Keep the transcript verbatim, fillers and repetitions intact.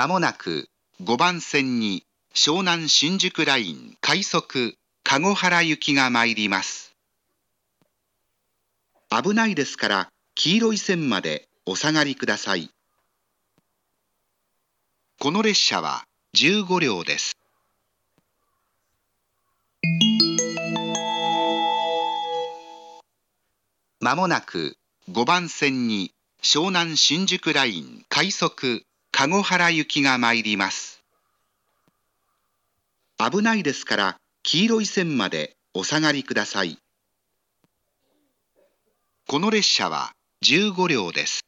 まもなくごばん線に湘南新宿ライン快速籠原行きが参ります。危ないですから黄色い線までお下がりください。この列車はじゅうごりょうです。まもなくごばん線に湘南新宿ライン快速籠原行きが参ります。危ないですから黄色い線までお下がりください。この列車はじゅうごりょうです。